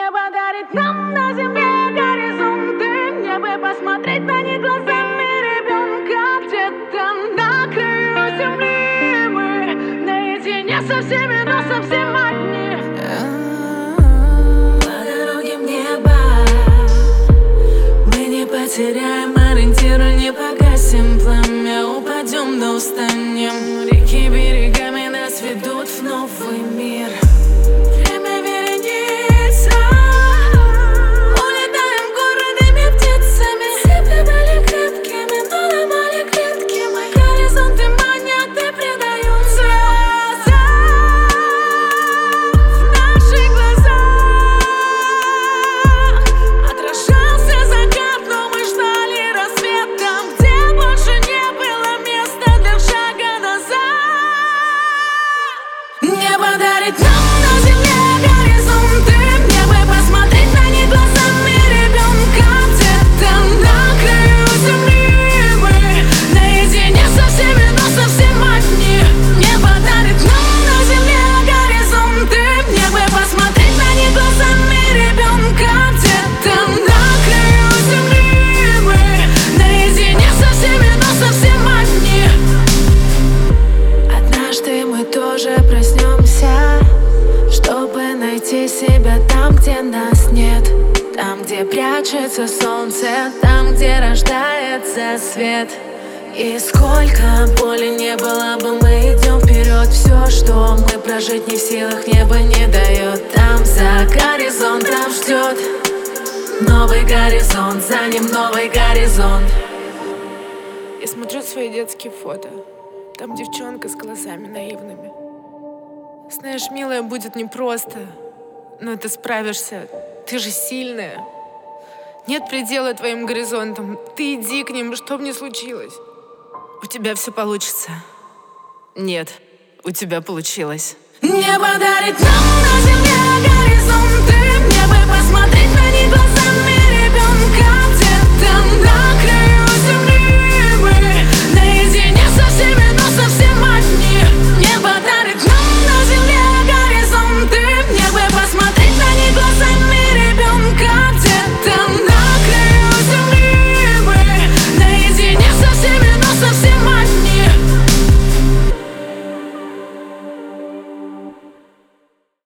Небо дарит нам на земле горизонты. Мне бы посмотреть на них глазами ребенка. Где-то на краю земли мы наедине со всеми, но совсем одни. По дороге в небо мы не потеряем ориентир, не погасим пламя, упадем, но устанем. Реки берегами нас ведут в новый мир. Время вереница, улетаем городами птицами. Цепи были крепкими, но ломали клетки мы. Горизонты манят и предают. Звезды в наших глазах отражался закат, но мы ждали рассвет там, где больше не было места для шага назад. Небо дарит нам на земле горизонты. Мне бы посмотреть на них глазами ребенка. Где-то на краю земли мы наедине со всеми, но совсем одни. Небо дарит нам на земле горизонты. Мне бы посмотреть на них глазами ребенка. Где-то на краю земли мы наедине со всеми, но совсем одни. Однажды мы тоже проснемся, чтобы найти себя там, где нас нет. Там, где прячется солнце, там, где рождается свет. И сколько боли не было бы, мы идем вперед. Все, что мы прожить не в силах, небо не дает. Там за горизонтом ждет новый горизонт, за ним новый горизонт. Я смотрю свои детские фото. Там девчонка с глазами наивными. Знаешь, милая, будет непросто, но ты справишься. Ты же сильная. Нет предела твоим горизонтам. Ты иди к ним, что бы ни случилось. У тебя все получится. Нет, у тебя получилось. Небо дарит нам на земле горизонты. Мне бы посмотреть на них глазами ребенка.